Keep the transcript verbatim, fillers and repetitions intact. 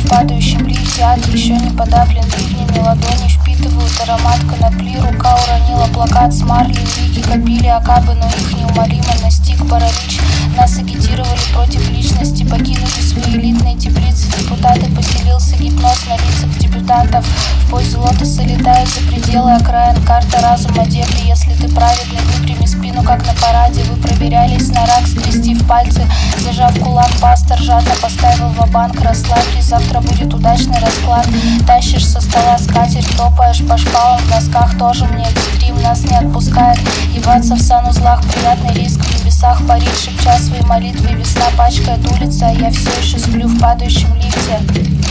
в падающем лифте. Ад еще не подавлен ливнями, ладони впитывают аромат конопли. Рука уронила плакат с Марли, Рики копили окабы, но их неумолимо настиг паралич. Нас агитировали против личности, покинули свои элитные теплицы. Депутаты, поселился гипноз на лицах дебютантов. В позе лотоса летая за пределы окраин. Карта разума дебри, если ты праведный, выпрями спину, как на параде. Вы проверялись на рак, скрестив пальцы, зажав кулак. Пастор жадно поставил ва-банк. Расслабьтесь, завтра будет удачный расклад. Тащишь со стола скатерть, топаешь по шпалам в носках. Тоже мне экстрим, нас не отпускает ебаться в санузлах. Приятный риск в небесах парить, шепча свои молитвы. Весна пачкает улицы, а я все еще сплю в падающем лифте.